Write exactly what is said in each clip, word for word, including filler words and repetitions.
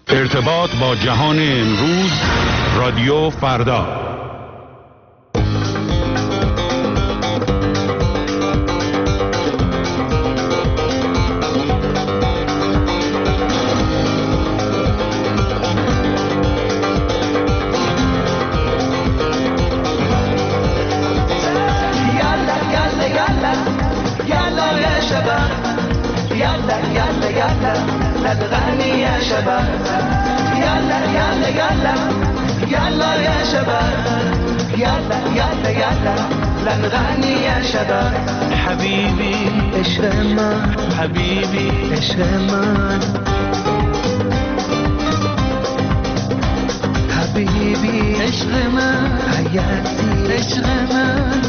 ارتباط با جهان امروز، رادیو فردا. نغني يا شباب يلا يلا يلا يلا يا شباب يلا يلا يلا نغني يا شباب حبيبي اشرمان حبيبي اشرمان حبيبي اشرمان حياتي اشرمان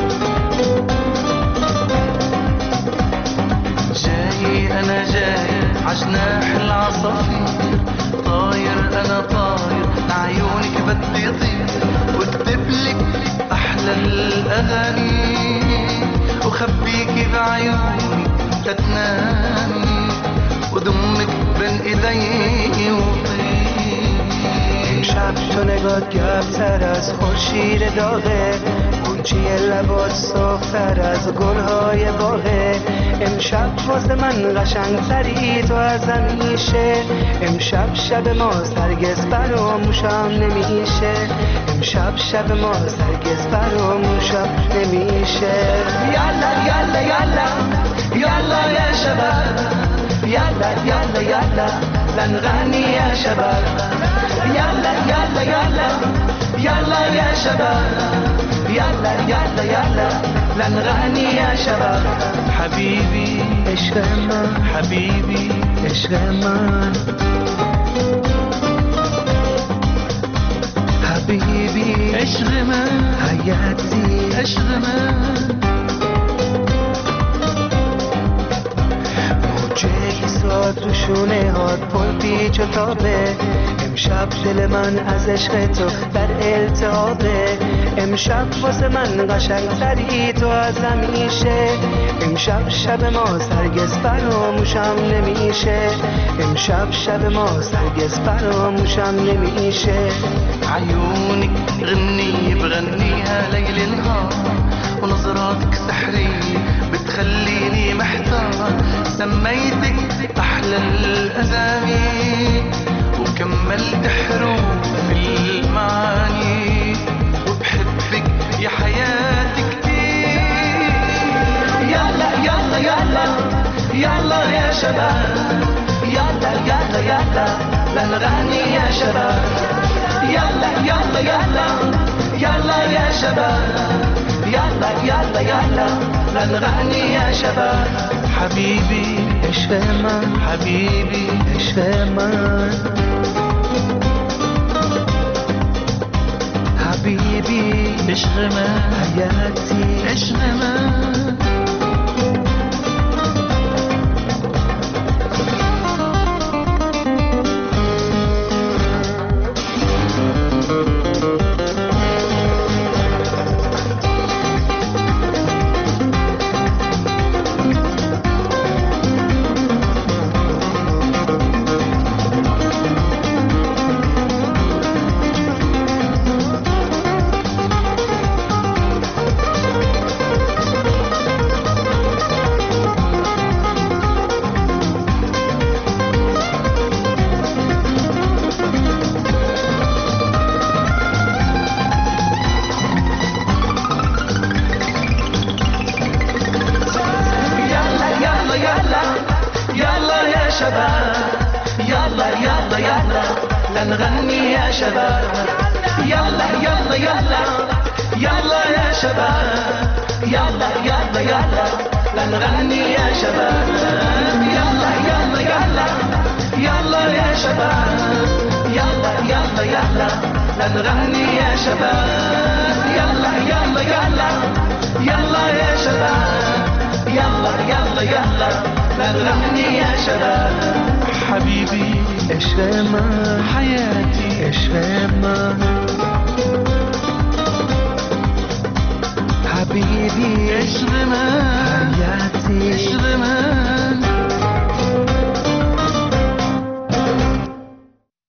جاي انا جاي عجناح العصافير طاير انا طاير لعيونك بدي طير واكتب لك احلى الاغاني وخبيكي بعيوني تتنامي وضمك بين ايدي وطير امشب تو نگات گرمتر از خورشید داغه گونچی لبات سرختر از گلهای باغه امشب واسه من قشنگتری تو از همیشه امشب شب ماست هرگز فراموشم نمیشه امشب شب ماست هرگز فراموشم نمیشه یالا یالا یالا یالا یا شباب یالا یالا یالا لنغني يا شباب يلا يلا يلا يلا يا شباب يلا يلا يلا لنغني يا شباب حبيبي اشرمان حبيبي اشرمان حبيبي اشرمان حياتي اشرمان موجه ساد تو شونه هات پر پیچ و تابه امشب دل من از عشق تو در التهابه امشب واسه من قشنگتری تو از همیشه امشب شب ما هرگز فراموشم نمیشه امشب شب ما هرگز فراموشم نمیشه عيونك غنية بغنيها ليل نهار ونظراتك سحرية بتخليني محتار سميتك أحلى الأسامي وكملت حروف المعاني وبحبك يا حياتي كتير يلا يلا يلا يلا يا شباب يلا يلا يلا لنغني يا شباب يلا يلا يلا يلا يا شباب يلا يلا يلا لنغني يا شباب حبيبي اشرمان حبيبي اشرمان حبيبي اشرمان حياتي اشرمان لنغني يا شباب يلا يلا يلا يلا يا شباب يلا يلا يلا لنغني يا شباب يلا يلا يلا يلا يا شباب يلا يلا يلا لنغني يا شباب يلا يلا يلا يلا يا شباب يلا يلا يلا لنغني يا شباب حبيبي اشرمان حياتي اشرمان حبيبي اشرمان حياتي اشرمان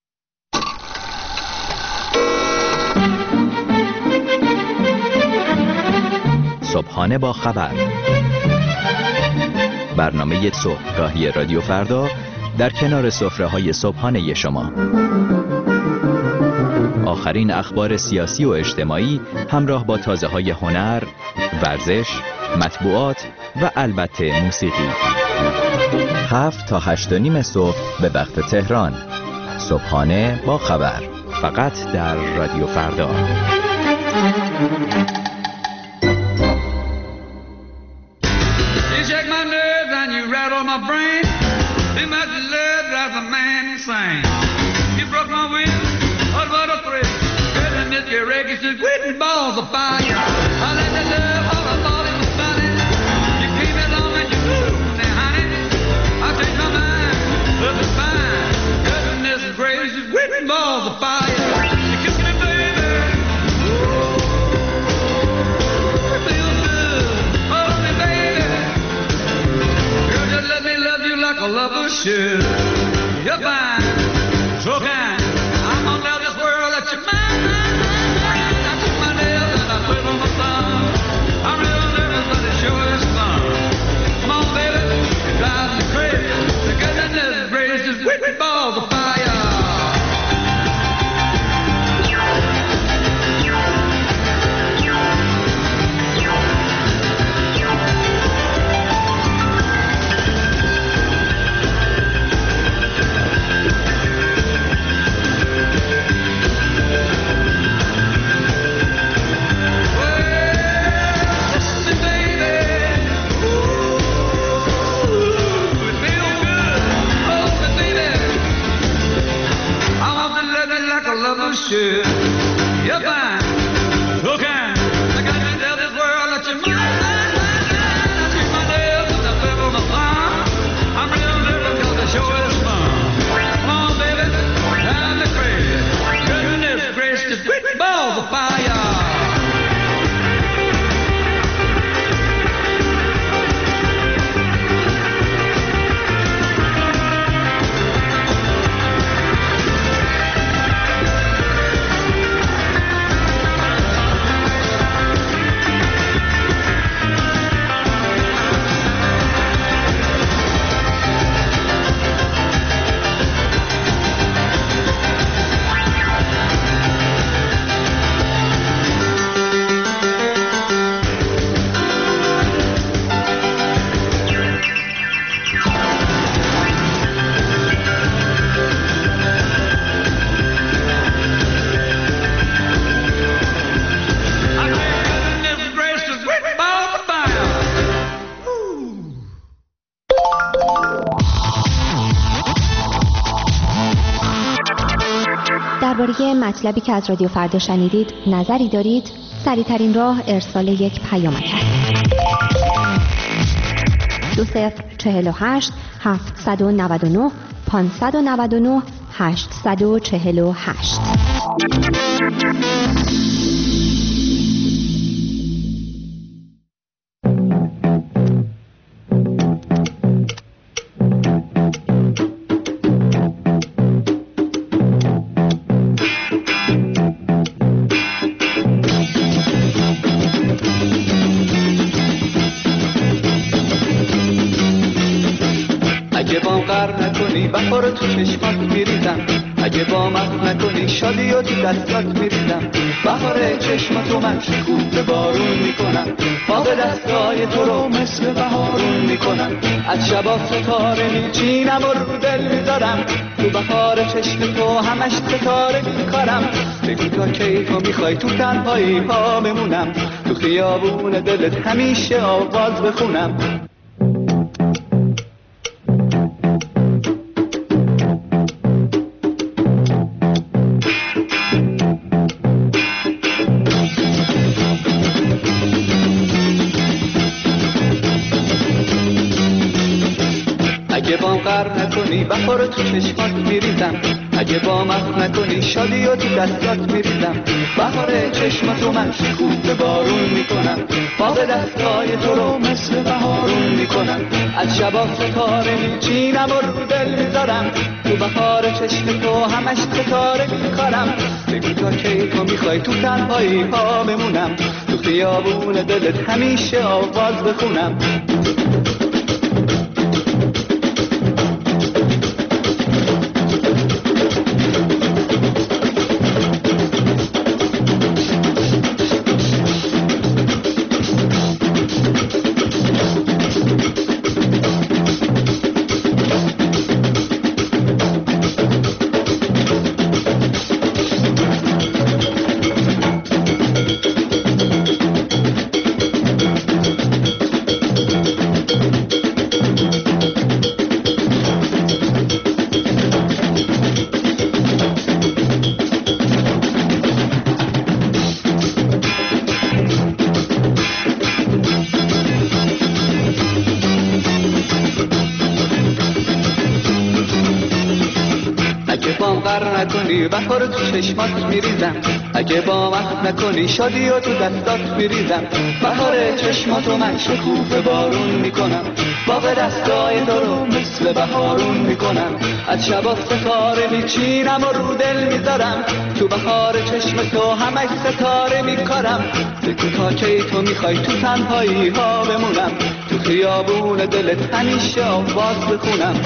صبحانه با خبر، برنامه صبحگاهی رادیو فردا در کنار سفره‌های صبحانه شما. آخرین اخبار سیاسی و اجتماعی همراه با تازه‌های هنر، ورزش، مطبوعات و البته موسیقی. هفت تا هشت و نیم صبح به وقت تهران. صبحانه با خبر، فقط در رادیو فردا. Balls of fire, you kiss me, baby. Ooh, it feels good. Hold me, baby. Girl, just let me love you like a lover should. You're fine, so kind. I'm gonna tell this world that you're mine, mine, mine, mine. I took my nails and I put on my thumb. I'm real nervous, but it sure is fun. Come on, baby, it drives me crazy. The goodness gracious, with balls of fire. Should. You're fine, so kind. I got to tell this world that you're mine, mine, mine, mine. I take my nails and I flip on my thumb. I'm real nervous 'cause the show is fun. Come on, baby, drive me crazy. Goodness gracious, with balls of fire. درباره مطلبی که از رادیو فردا شنیدید نظری دارید؟ سریع‌ترین راه ارسال یک پیامک است. دو صفر چهل و هشت هفتصد و نود و نه پانصد و نود و نه هشتصد و چهل و هشت. بخور تو چشمات میریزم، اگه با من نکنی شادی و تو دستات میریزم. بخور چشماتو من شکوفه بارون میکنم، باغ دستای تو رو مثل بهارون میکنم. از شبا ستاره میچینم و رو دل میذارم، تو بخار چشم تو همش ستاره میکارم. بگو تا کی تو میخوای تو تنهایی پا بمونم، تو خیابون دلت همیشه آواز بخونم. اگه بام قر نکنی بخور تو چشمات میریزم، اگه با مخ نکنی شادی و تو دستات میریزم بهار چشماتو من شکوفه بارون میکنم باغ دستای تو رو مثل بهارون میکنم از شبا ستاره میچینم و رو دل میذارم تو بهار چشم تو همش ستاره میخارم بگو تا کی تو میخوای تو تنهایی ها بمونم تو خیابون دلت همیشه آواز بخونم بهار تو چشمات میریزم اگه با مخ نکنی شادی و تو دستات میریزم بهار چشماتو من شکوفه بارون میکنم باغ دستای تو رو مثل بهارون میکنم از شبا ستاره میچینم و رو دل میذارم تو بهار چشم تو همش ستاره میکارم بگو تا کی تو میخوای تو تنهایی ها بمونم تو خیابون دلت همیشه آواز بخونم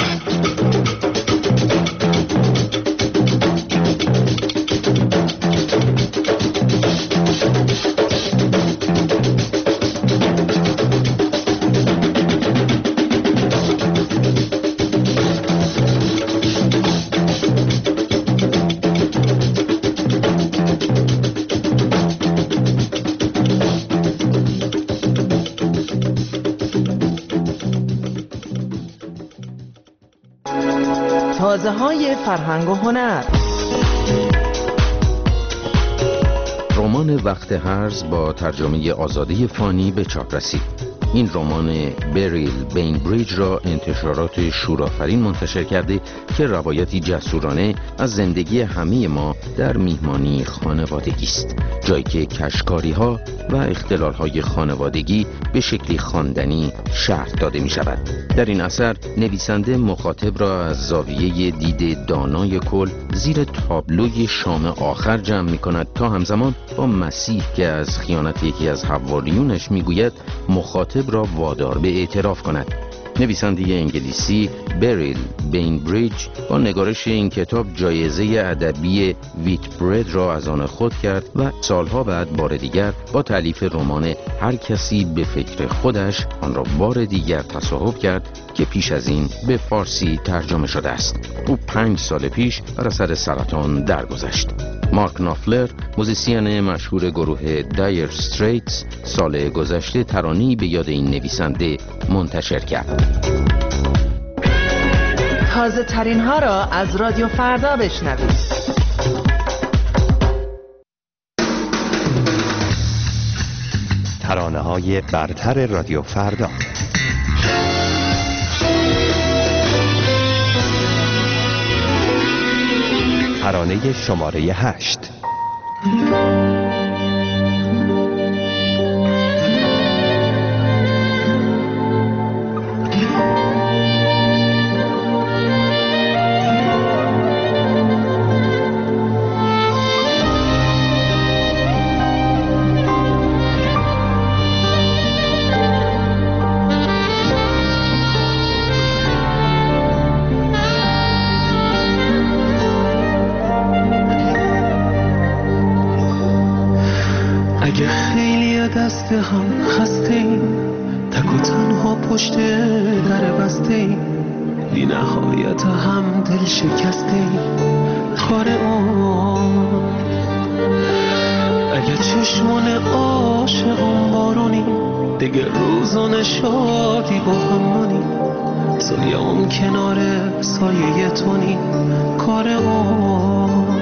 تازه های فرهنگ و هنر. رمان وقت هرز با ترجمه آزاده فانی به چاپ رسید. این رمان بریل بینبریج را انتشارات شورآفرین منتشر کرده که روایتی جسورانه از زندگی همه ما در میهمانی خانوادگی است، جایی که کشکاری ها و اختلال های خانوادگی به شکلی خواندنی شرح داده می شود. در این اثر نویسنده مخاطب را از زاویه دید دانای کل زیر تابلوی شام آخر جمع می کند تا همزمان با مسیح که از خیانت یکی از حواریونش می گوید مخاطب را وادار به اعتراف کند. نویسنده انگلیسی بریل بینبریج با نگارش این کتاب جایزه ادبی ویتبرد را از آن خود کرد و سالها بعد بار دیگر با تألیف رمان هر کسی به فکر خودش آن را بار دیگر تصاحب کرد که پیش از این به فارسی ترجمه شده است. او پنج سال پیش بر اثر سرطان درگذشت. مارک نافلر، موزیسین مشهور گروه دایر استریتس، سال گذشته ترانه‌ای به یاد این نویسنده منتشر کرد. تازه ترین ها را از رادیو فردا بشنوید. ترانه های برتر رادیو فردا. ترانه شماره هشت. دست هم خسته ایم، تک و تنها پشت در بسته ایم، بی نهایت هم دل شکسته ایم. کار اون اگه چشمان عاشقون بارونی دیگه روزان شادی با هم مونی، سایه‌ام کنار سایه تونی. کار اون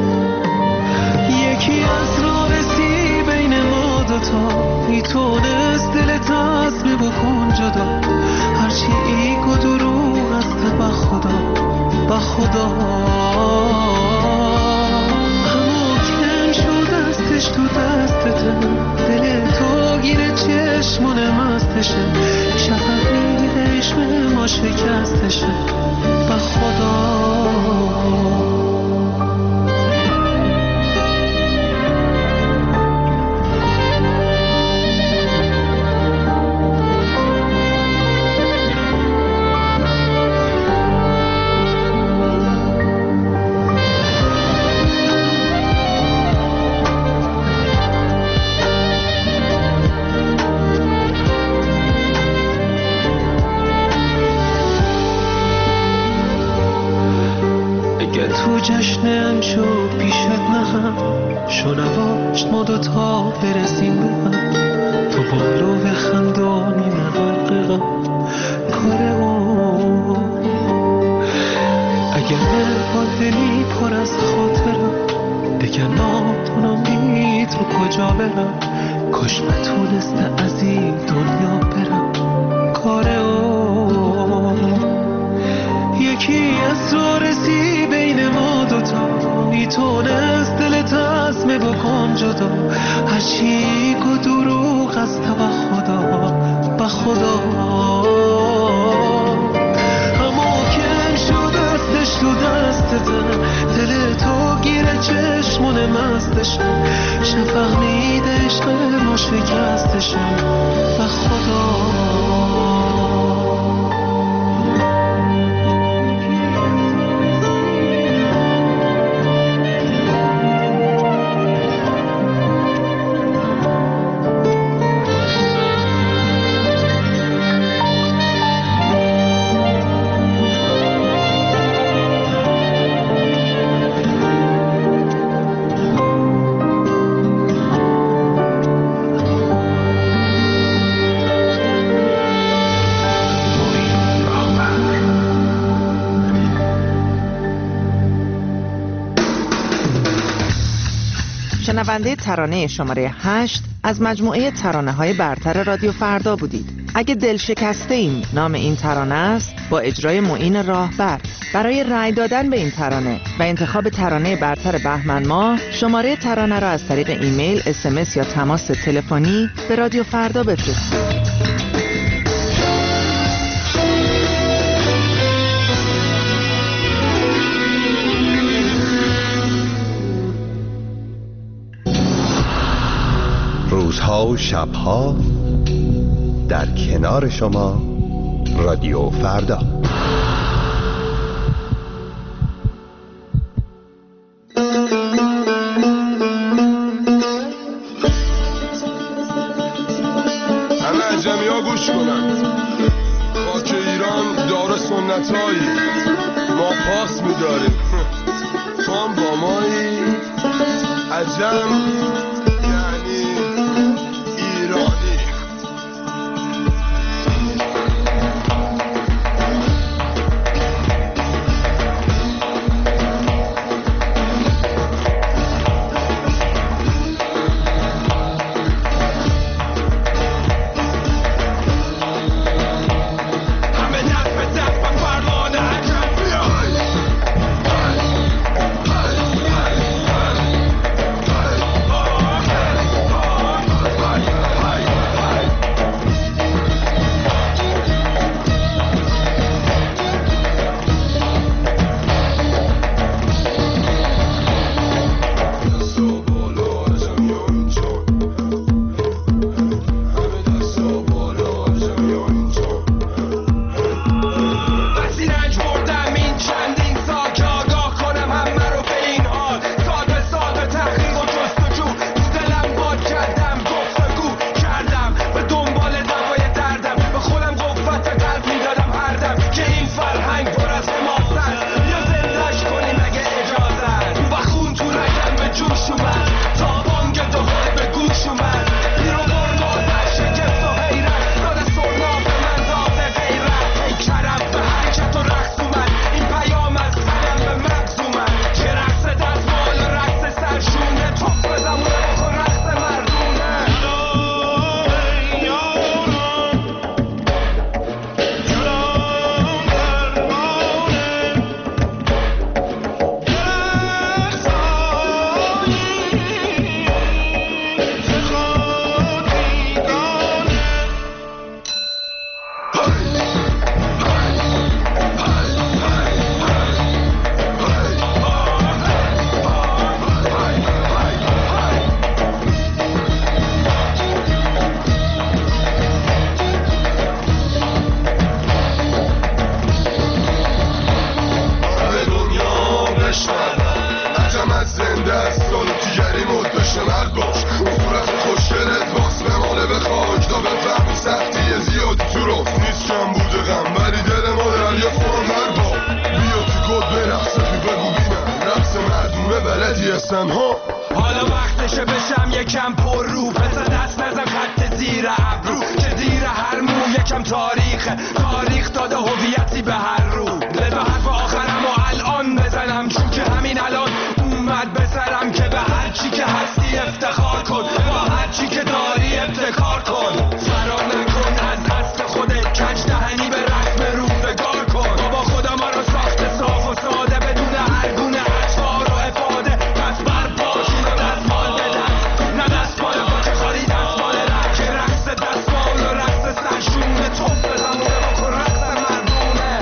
یکی از راه رسی بین ما دوتا میتونست دلت از می بکن جدا، هرچی ایگ و دروغ است به خدا به خدا خدا. همو کم شد دستش تو دستته، دل تو گیره چشمونه مستشه، شفق میده عشق ما شکستشه به خدا. جشنم شو پیشت نهم، شنواش ما دوتا برسیم به هم، تو بالو بخندانی من غرقم کار اون. اگر با دلی پر از خاطرم دیگه ناتونم بید رو کجا برم، کاش بتونسته از این دنیا برم کار اون. یکی از رارسی بین ما دوتا میتونست دل تزمه بکن جدا، هرچی که دروغ است با خدا با خدا. اما کم شد دستش تو دست دل تو گیره چشمونه مستشه، شفق میده عشق ما شکستشه با خدا. شنونده ترانه شماره هشت از مجموعه ترانه‌های برتر رادیو فردا بودید. اگه دل شکسته ایم نام این ترانه است، با اجرای معین راهبر. برای رأی دادن به این ترانه و انتخاب ترانه برتر بهمن ماه، شماره ترانه را از طریق ایمیل، اس ام اس یا تماس تلفنی به رادیو فردا بفرستید. روزها و شبها در کنار شما رادیو فردا. همه عجمی ها گوش کنند، خاک ایران داره سنتایی، ما پاس می‌داریم، تو هم با مایی عجم بلدی هستن ها. حالا وقتشه بشم یکم پر رو، پسر دست نزن خط زیر ابرو که زیر هر مو یکم تاریخه، تاریخ داده هویتی به هر رو. بذار حرف آخرم و الان بزنم، چون که همین الان اومد به سرم که به هر چی که هستی افتخار کن، با هر چی که داری ابتکار کن. فرار نکن از اصل خودت، کج دهنی به رسم روزگار کن. بابا خدا ما رو ساخته صاف و ساده بدون هر گونه اجبار و افاده. پس برپاش اینو دستمال بدن، نه دستمال پاک خالی دستمال رد که رقص دستمال و رقص سرشونه توف زمونه بکن رقص مردونه.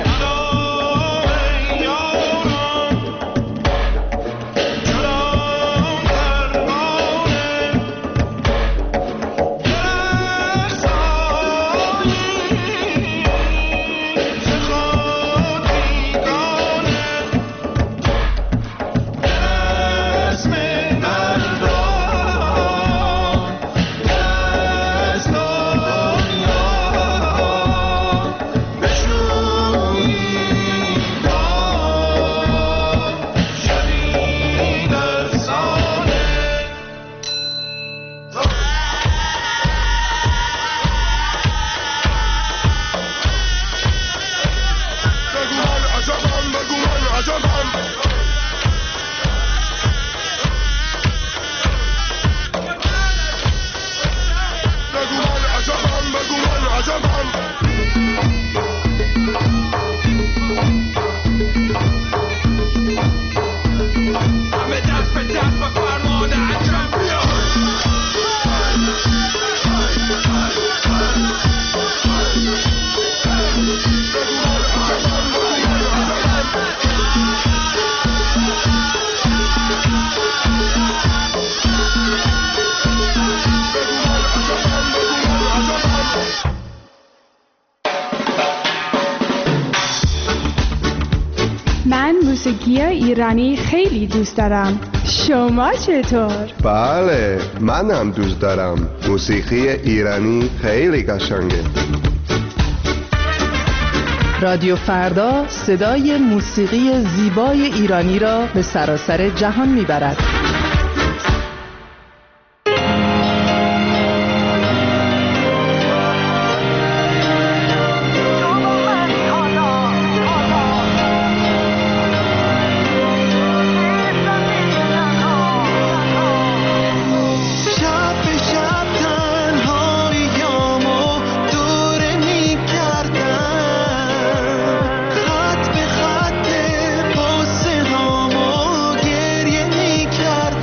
موسیقی ایرانی خیلی دوست دارم. شما چطور؟ بله، منم دوست دارم. موسیقی ایرانی خیلی قشنگه. رادیو فردا صدای موسیقی زیبای ایرانی را به سراسر جهان میبرد. خط به خط پاسه هامو گریه می کرد.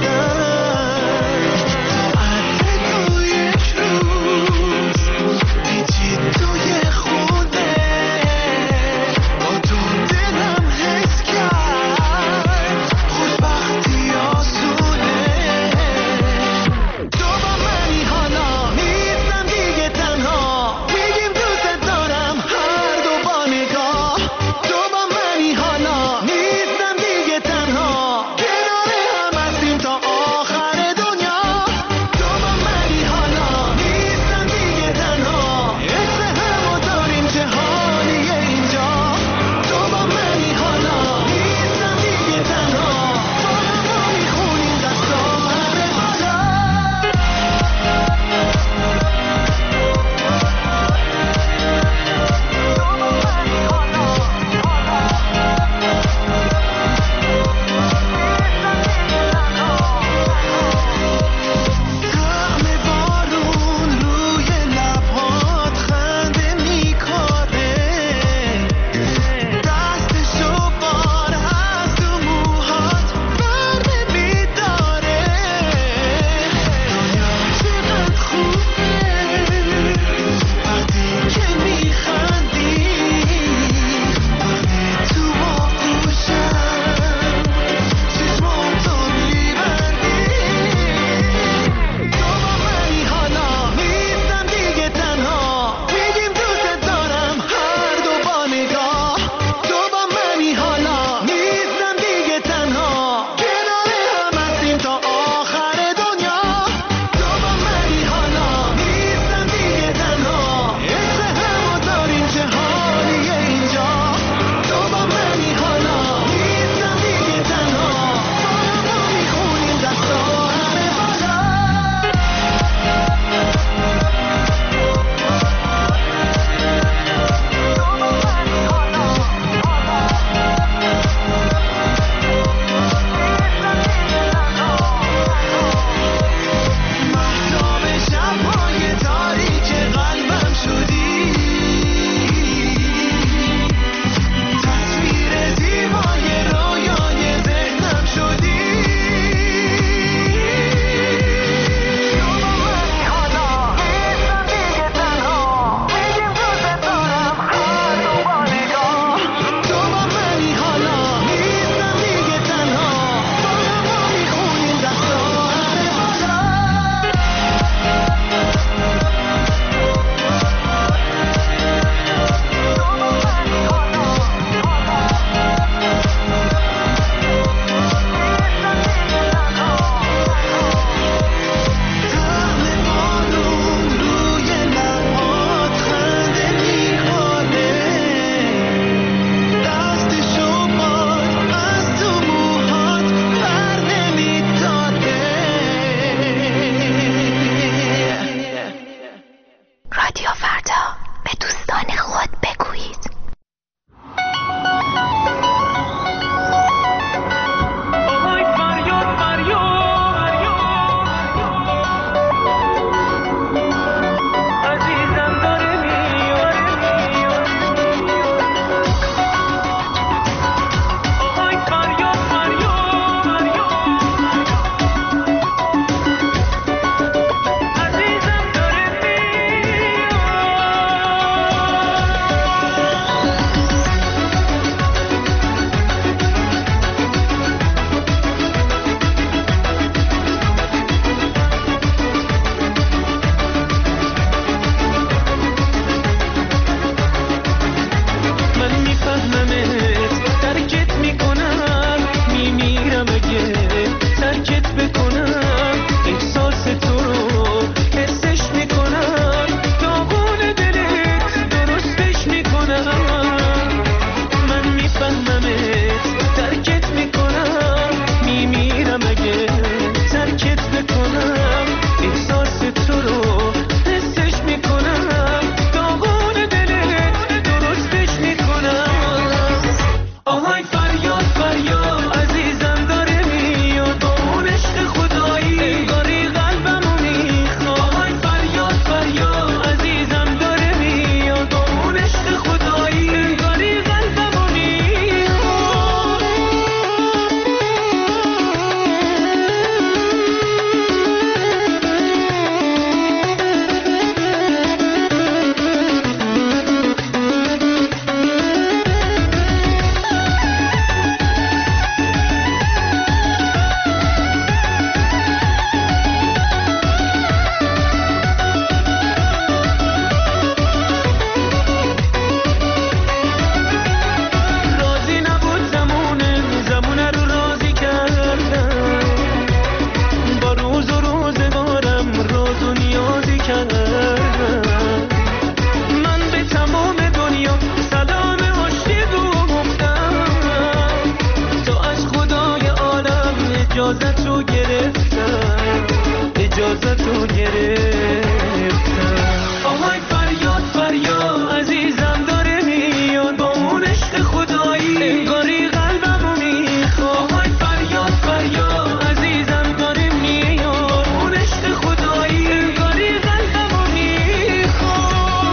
اجازتو گرفتم. آهای فریاد فریاد عزیزم داره میاد با اون عشق خدایی انگاری قلبمو میخواد. آهای فریاد فریاد عزیزم داره میاد با اون عشق خدایی انگاری قلبمو میخواد.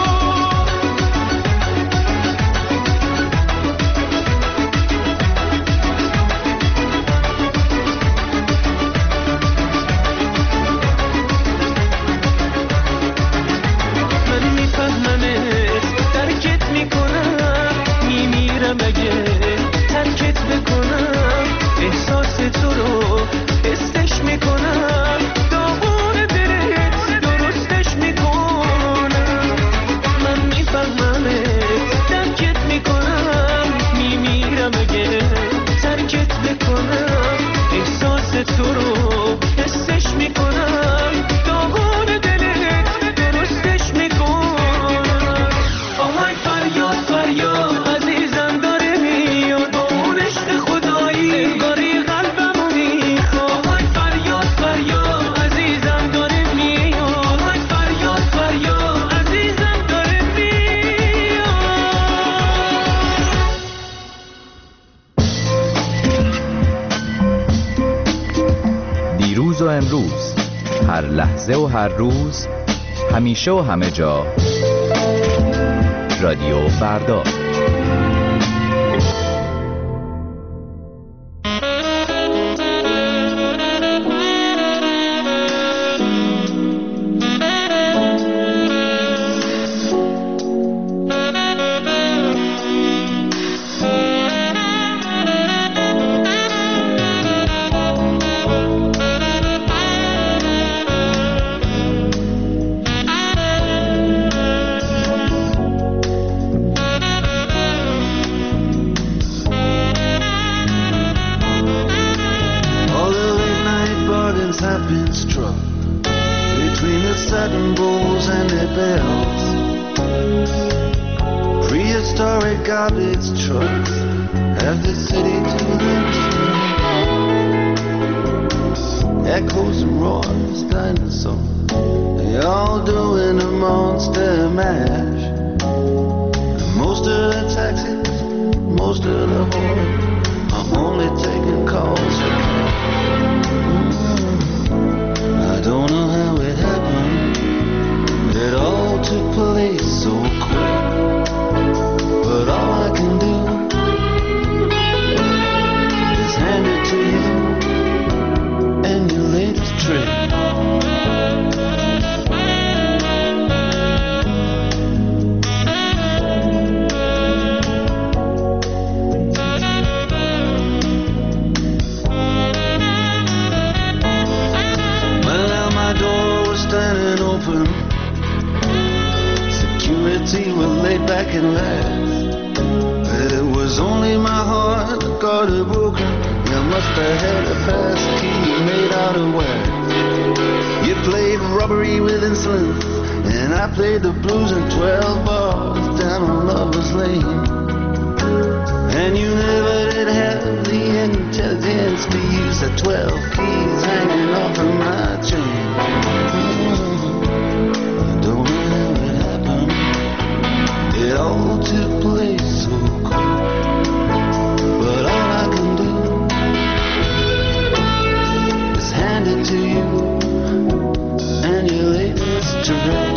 من میفهممت درکت میکنم میمیرم اگه ترکت بکنم احساس تو رو حسش میکنم داغون دلت درستش میکنم. من میفهممت درکت میکنم میمیرم اگه ترکت بکنم احساس تو رو حسش میکنم داغون دلت درستش میکنم. آهای فریاد فریاد عزیزم داره میاد با اون عشق خدایی انگاری قلبمو میخواد. آهای فریاد فریاد عزیزم داره میاد. آهای فریاد فریاد عزیزم داره میاد. دیروز و امروز، هر لحظه و هر روز، همیشه و همه جا، رادیو فردا. All the late night bargains have been struck between the satin bowls and their bells. Prehistoric garbage trucks have the city to themselves. Echoes and roars, dinosaurs, they all doing a monster mash. And most of the taxis, most of the whores, I'm only taking calls for cash. I don't know how it happened. It all took place so quick. But all I can do is hand it to you and your latest trick. Well, now my door was standing open. Security was laid back and laughed. But it was only my heart that got it broken. You must have had a pass key made out of wax. You played robbery with insolence, and I played the blues in twelve bars down on Lover's Lane. And you never did have the intelligence to use the twelve keys hanging off of my chain. I don't know how it happened. It all took place so quick. But all I can do is hand it to you and your latest trick.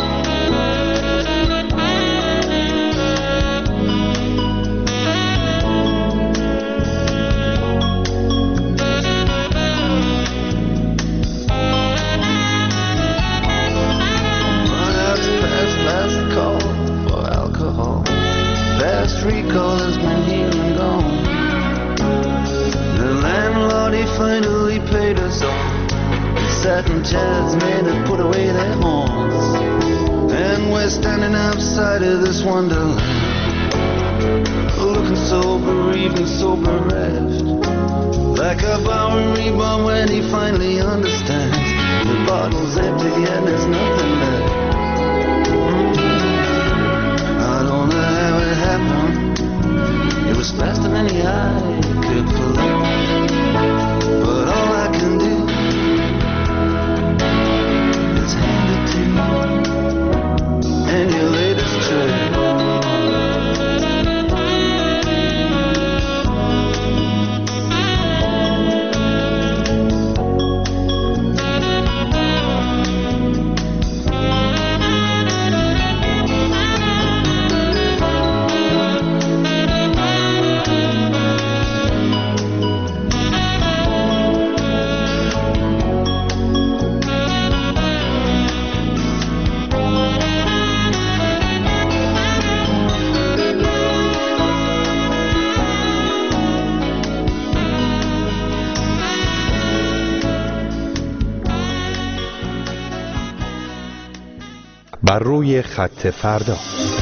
Recall has been here and gone. The landlord, he finally paid us off. The satin chairs men had put away their horns. And we're standing outside of this wonderland, looking so bereaved and so bereft, like a Bowery bomb when he finally understands the bottle's empty and there's nothing left. I don't know how it happened. It was faster than the eye could collect. But all I can do بر روی خط فردا.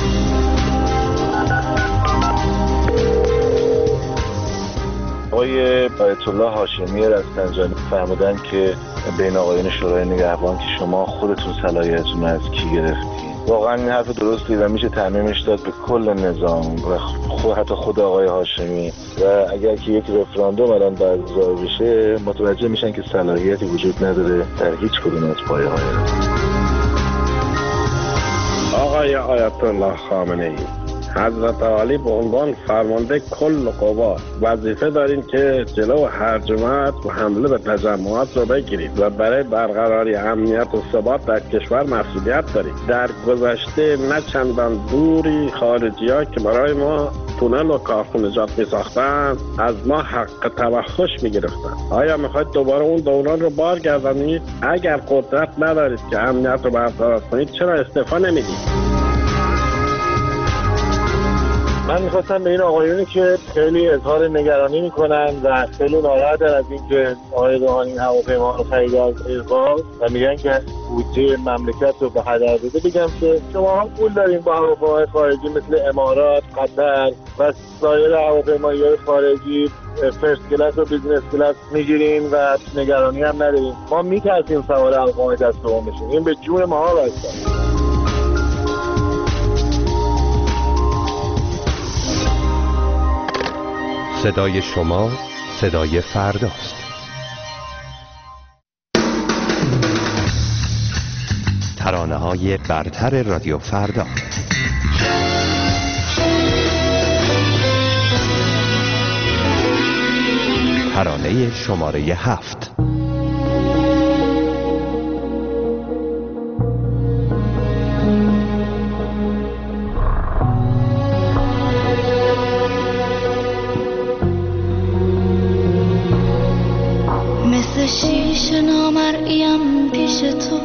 آقای آیت الله هاشمی رستنجانی فرمودن که بین آقایان شورای نگهبان که شما خودتون صلاحیتتون از کی گرفتین. واقعا این حرف درستی و میشه تعمیمش داد به کل نظام و خود حتی خود آقای هاشمی. و اگر که یک رفراندوم الان برگزار بشه متوجه میشن که صلاحیتی وجود نداره در هیچ کدوم از پایه‌های آقای آیت الله خامنه‌ای، حضرت عالی به عنوان فرمانده کل قوا وظیفه دارین که جلو هرجمت و حمله به تجمعات رو بگیرید و برای برقراری امنیت و ثبات در کشور مسئولیت دارید. در گذشته نه چندان دوری خارجی ها که برای ما تونل و کارخانجات می ساختن از ما حق توحش می گرفتن. آیا میخواید دوباره اون دوران رو بارگردانید؟ اگر قدرت ندارید که امنیت رو برقرار کنید چرا استعفا نمیدید؟ من میخواستم به این آقایونی که خیلی اظهار نگرانی میکنن و خیلی ناراحتن از این که آقای روحانی هواپیما رو خرید از ایرباز و میگن که بودجه مملکت رو به هدر بده، بگم که شما هم پول دارین با هواپیماهای خارجی مثل امارات، قطر و سایر هواپیماهای خارجی فرست کلاس و بیزنس کلاس میگیرین و نگرانی هم ندارین. ما میترسیم سوار هواپیمای دست دوم بشیم. این به جون ما بسته. صدای شما صدای فرداست. ترانه‌های برتر رادیو فردا. ترانه شماره هفت. شیشه نامرئیم پیش تو،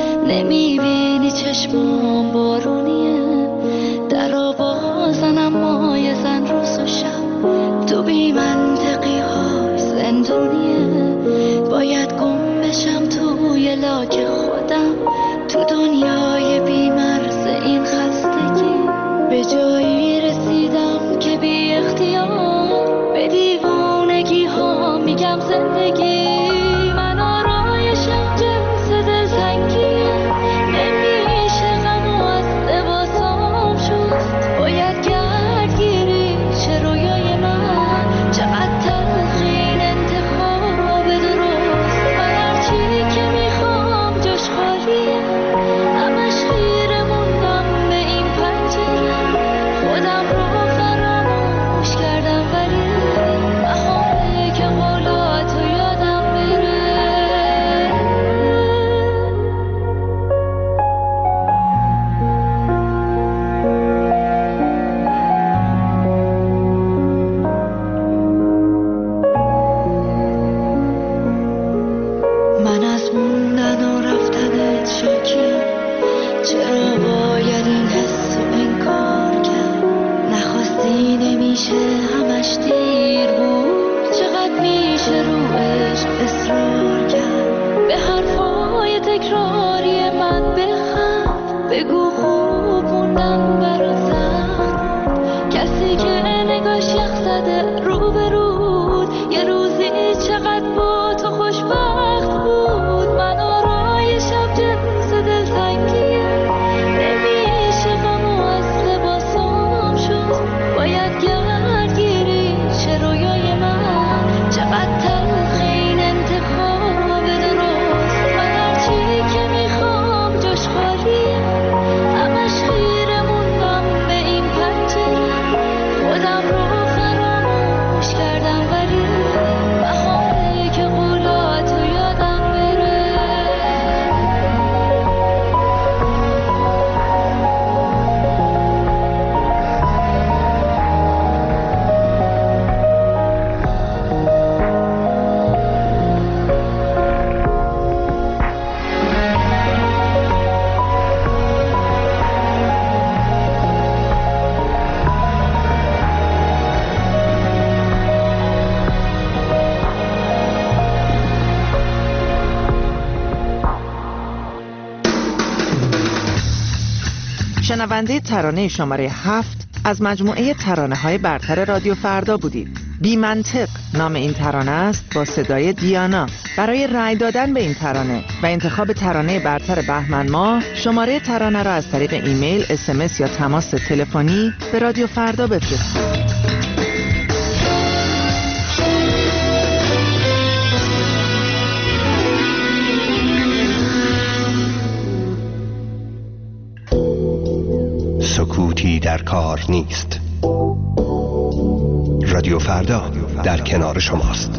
نمیبینی چشمام بارونیه، در آوازن اما یه زن روز و شب تو بی منطقی های زندونیه. باید گم بشم توی لاک خودم تو دنیای بی مرز این خستگی. به جایی رسیدم که بی اختیار به دیوانگی ها میگم زندگی. همش خیره موندم شنونده ترانه شماره هفت از مجموعه ترانه‌های برتر رادیو فردا بودید. بی منطق نام این ترانه است با صدای دیانا. برای رأی دادن به این ترانه و انتخاب ترانه برتر بهمن ماه شماره ترانه را از طریق ایمیل، اس ام اس یا تماس تلفنی به رادیو فردا بفرستید. سکوتی در کار نیست. رادیو فردا در کنار شماست.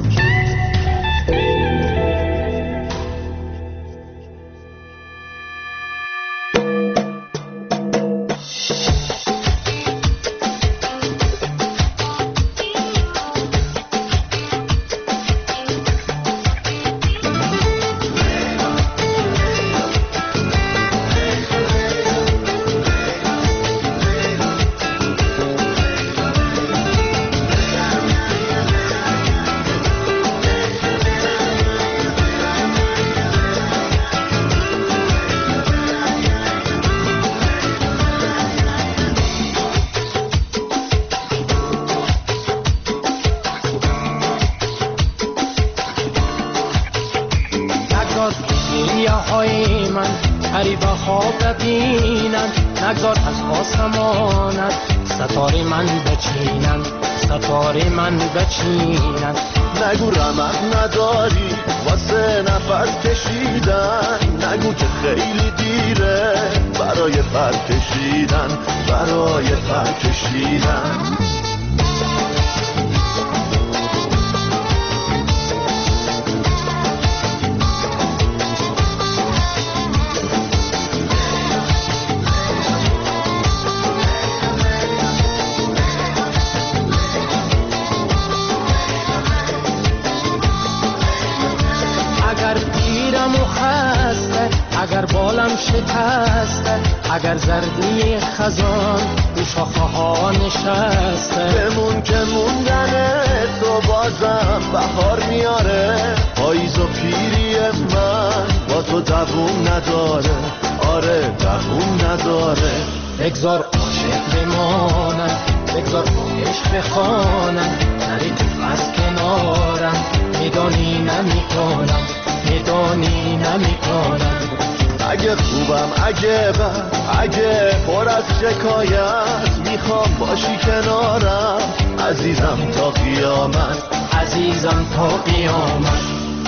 نگذار از آسمانت ستاره من بچینند، ستاره من بچینند. نگو رمق نداری واسه نفس کشیدن، نگو که خیلی دیره برای پر کشیدن، برای پر کشیدن. اگر بالم شکسته، اگر زردی خزان رو شاخه ها نشسته، بمون که موندن تو بازم بهار میاره. پاییز و پیری من با تو دووم نداره، آره دووم نداره. بگذار عاشق بمانم، بگذار عشق بخوانم، نری تو از کنارم، میدانی نمیکنم، میدانی نمیکنم. اگه خوبم اگه بد اگه پر از شکایت، میخوام باشی کنارم عزیزم تا قیامت، عزیزم تا قیامت.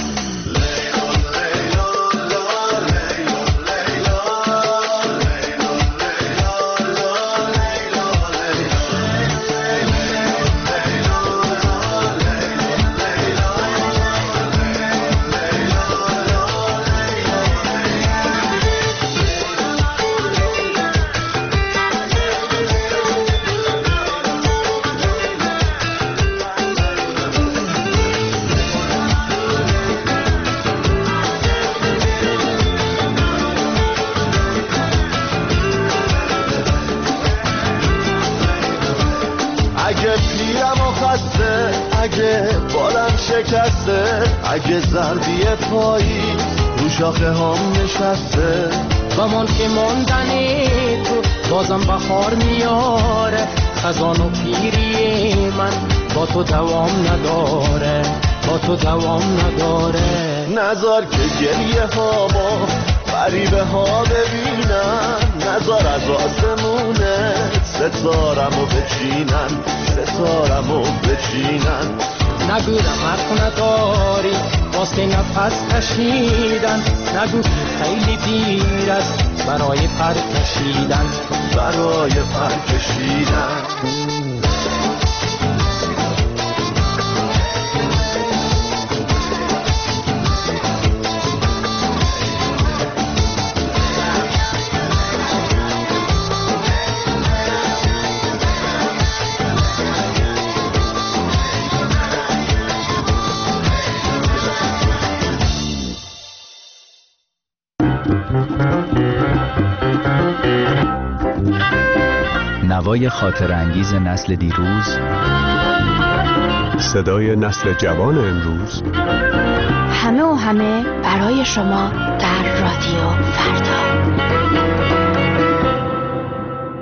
اگه بالم شکسته، اگه زردی پایی رو شاخه هم نشسته، بمان که ماندنی تو بازم بخار میاره. خزان و پیری من با تو دوام نداره، با تو دوام نداره. نذار که گریه ها ما غریبه ها ببینن، نذار از آسمونه ستارمو بچینن، ستارمو بچینن. نگو رمق نداری واسه نفس کشیدن، نگو که خیلی دیر است برای پر کشیدن، برای پر کشیدن. نوای خاطر انگیز نسل دیروز، صدای نسل جوان امروز، همه و همه برای شما در رادیو فردا.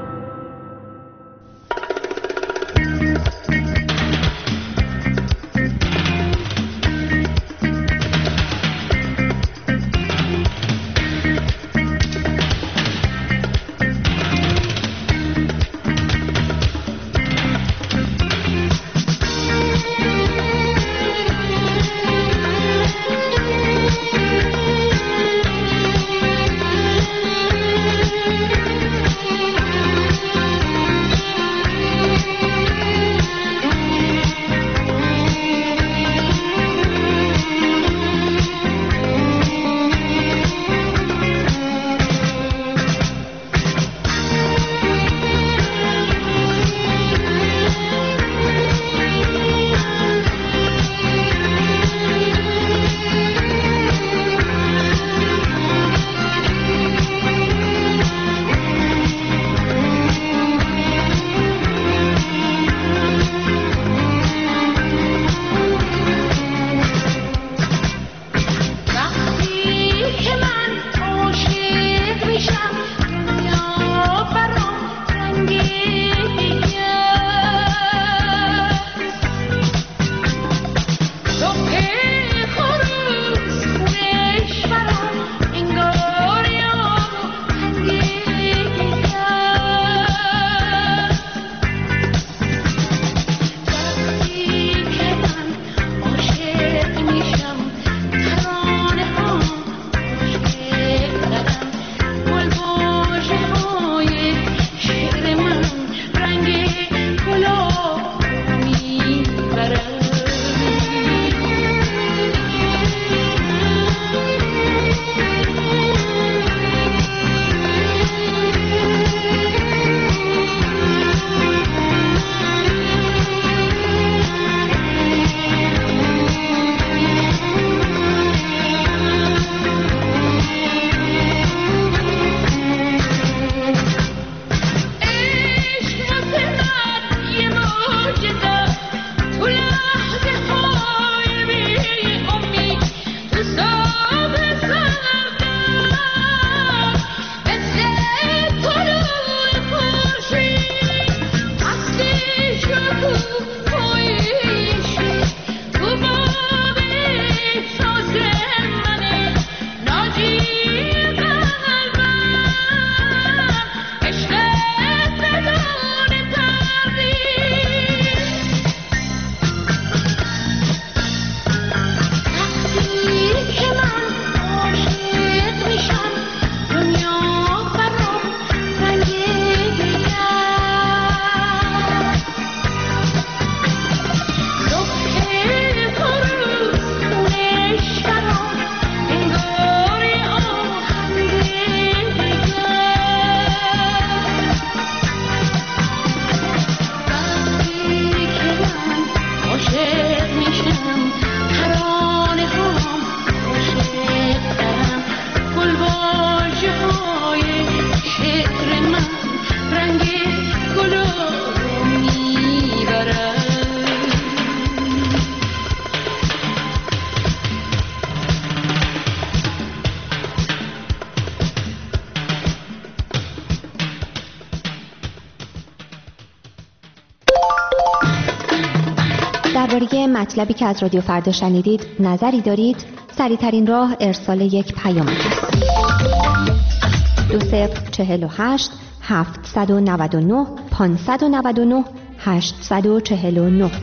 مطلبی که از رادیو فردا شنیدید نظری دارید، سریع‌ترین راه ارسال یک پیامک است. دو صفر چهل و هشت هفتصد و نود و نه پانصد و نود و نه هشتصد و چهل و نه.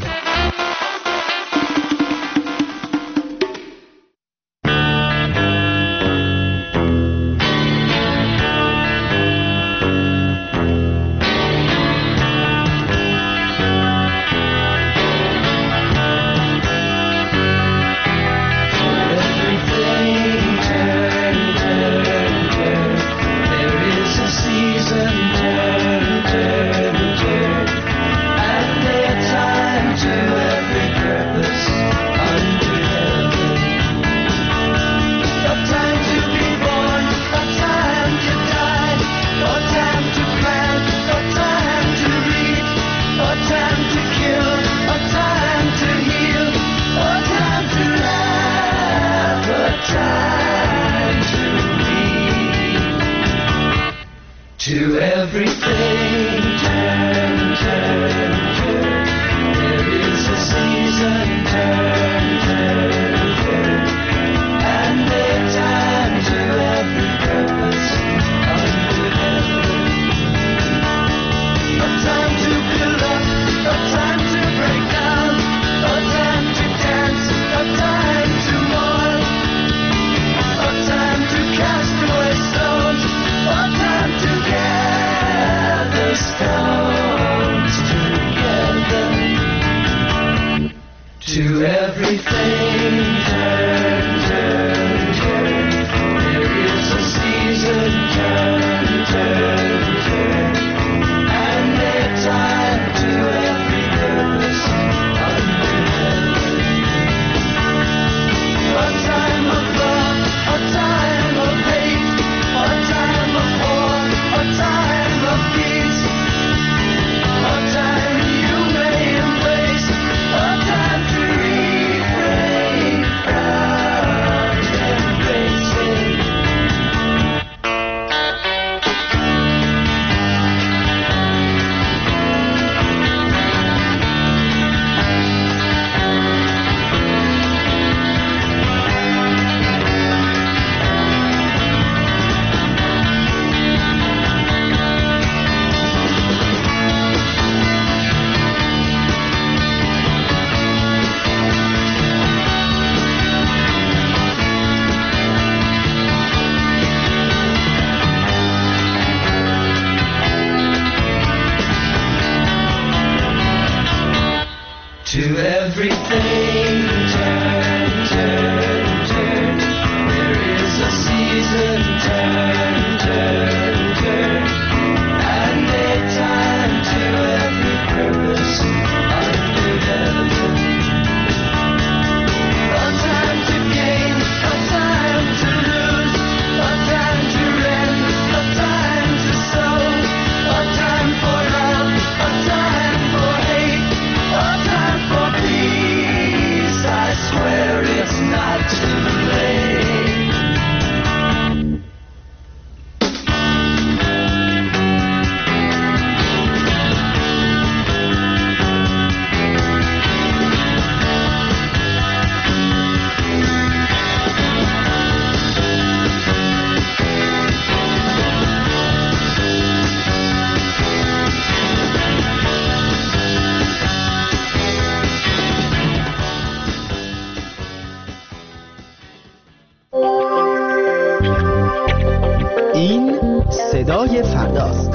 صدای فرداست.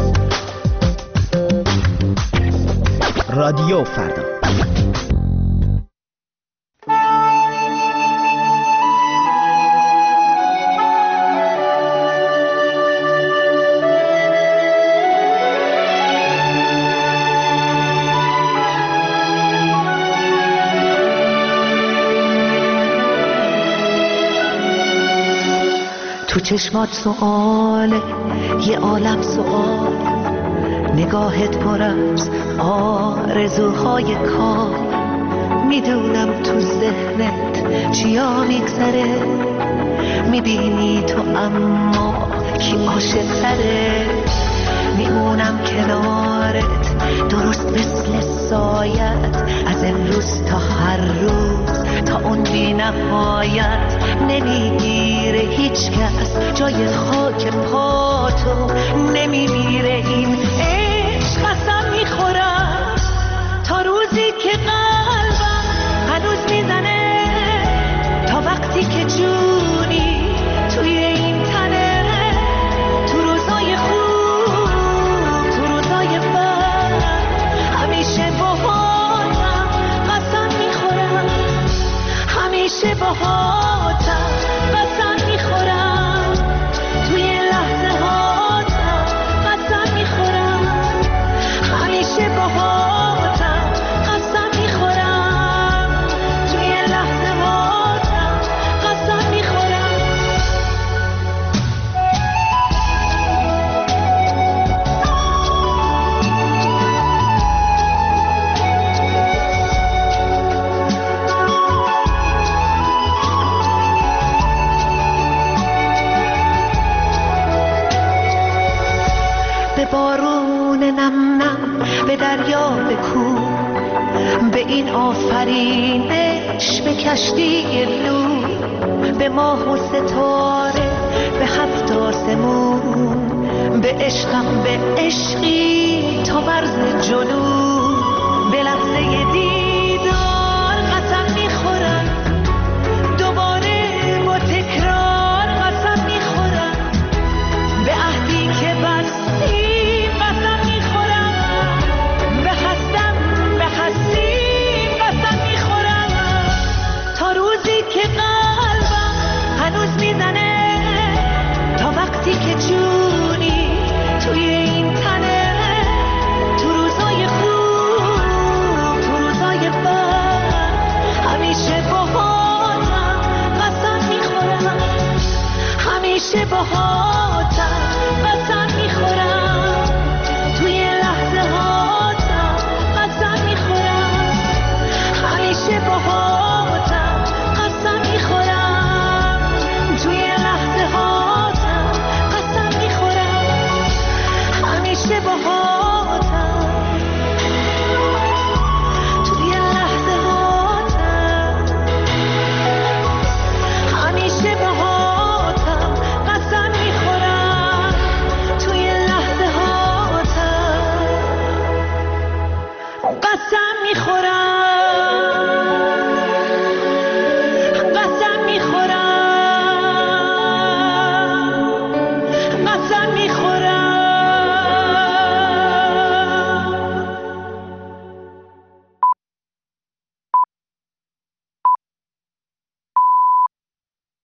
رادیو فردا. تو چشمات سؤاله، یه عالم سؤال، نگاهت پر از آرزوهای کار. میدونم تو ذهنت چیا میگذره، میبینی تو اما کی عاشق تره. میمونم کنارت درست مثل سایت از امروز تا هر روز تا اون بی نهایت نمیگیره هیچ کس جای خاک پاتو نمیمیره این عشق قسم میخورم تا روزی که قلبم هنوز میزنه تا وقتی که جونی توی این تنه تو روزای خوب تو روزای بد همیشه باهاتم قسم میخورم همیشه باهاتم قسم میخورم توی لحظه هاتم قسم میخورم همیشه باهاتم قسم میخورم توی لحظه هاتم قسم میخورم به بارون نم نم به دریا به کوه به این آفرینش به کشتی لو به ماه و ستاره به هفت آسمون به عشقم به عشقی تا مرز جنون به لحظه دیدار قسم میخورم دوباره با تکرار قسم میخورم به عهدی که بستی قسم میخورم به هستم به هستی قسم میخورم تا روزی که قلبم هنوز میزنه تا وقتی که جونی توی این تنه تو روزای خوب تو روزای بد همیشه باهاتم قسم میخورم همیشه باهاتم